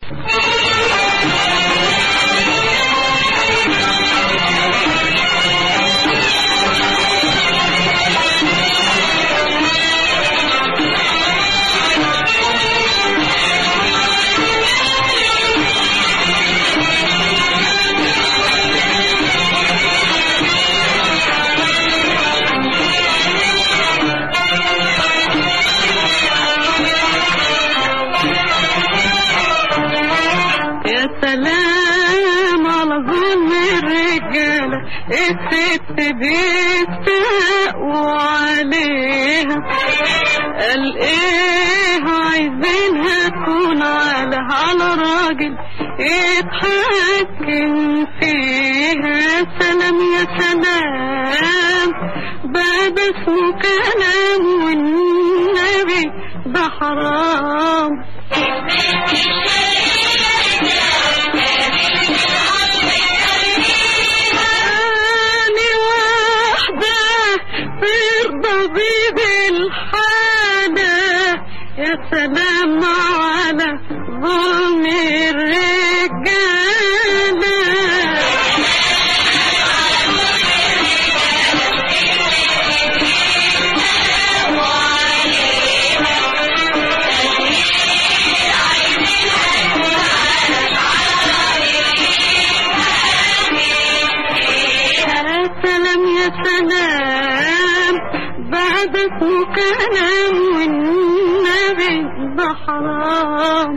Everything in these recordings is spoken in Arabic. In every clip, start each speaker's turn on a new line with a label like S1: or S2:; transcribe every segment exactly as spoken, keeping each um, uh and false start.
S1: سلام على ظلم الرجالة الست بيستقوا عليها، قال ايه عايزينها تكون على على راجل يتحكم فيها. سلام يا سلام بعد اسمه كلام والنبي ده حرام. يا سلام على ظلم الرجالة. يا سلام يا سلام بعد اسمه كلام والنبي ده حرام.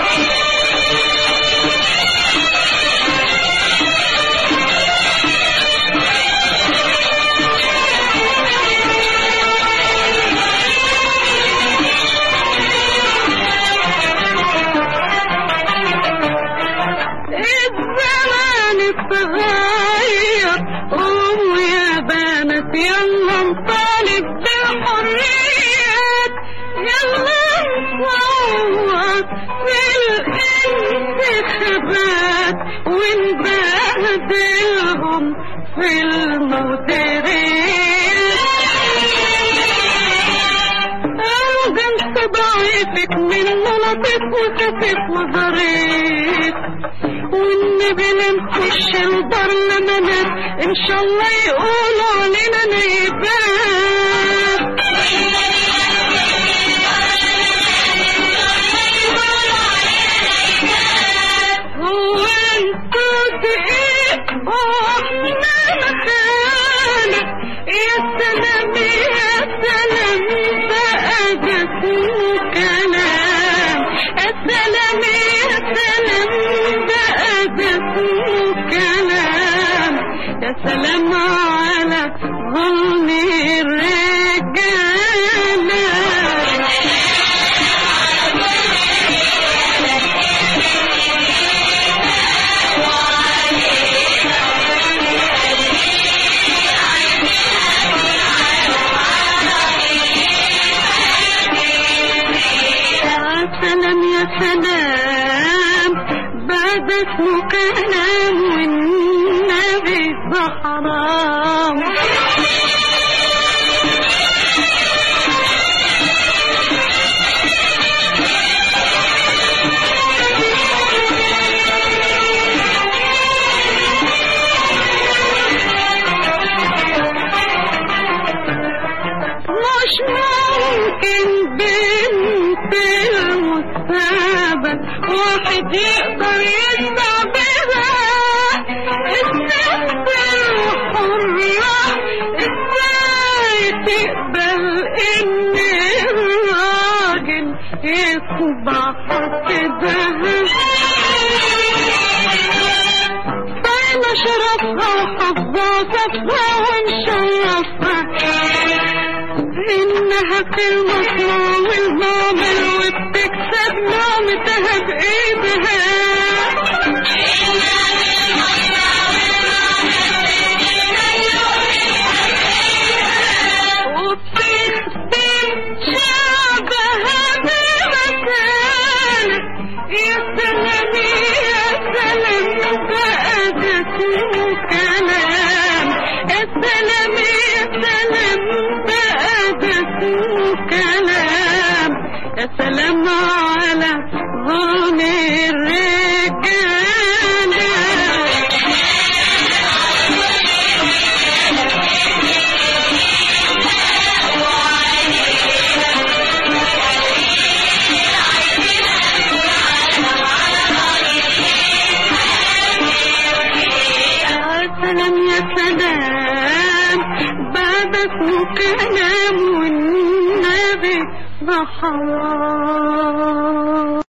S1: الزمان اتغير قوموا يا بنات يلا نطالب بالحريات، يلا نصوت في الانتخابات ونبهدلهم في المديرين. أوجنت ضعيفك منه لطيف وخفيف وظريف، والنبي نخش البرلمانات ان شاء الله يقولوا علينا نيبات. هو انتوا دقيق واحنا مكانك. يا سلام يا سلام بقى ده كلام. يا سلام يا سلام بقى ده كلام. يا سلام على ظلم الرجالة. سلام يا سلام بعد اسمه كلام والنبي ده حرام. مش ممكن بنت المستقبل واحد يقدر يسمع بها. الست الحرة ازاي تقبل ان الراجل يتبع حسدها؟ طيب شرفها وحفظها ونشرفها انها كالمصنع والمعمل وبتكسب نعمتها بايدها. وبتخدم شعبها بمكانة. يا سلام يا سلام بقى ده كلام. يا سلام يا سلام بقى ده كلام. يا سلام على ظلم الرجال. ينام والنبي ده حرام.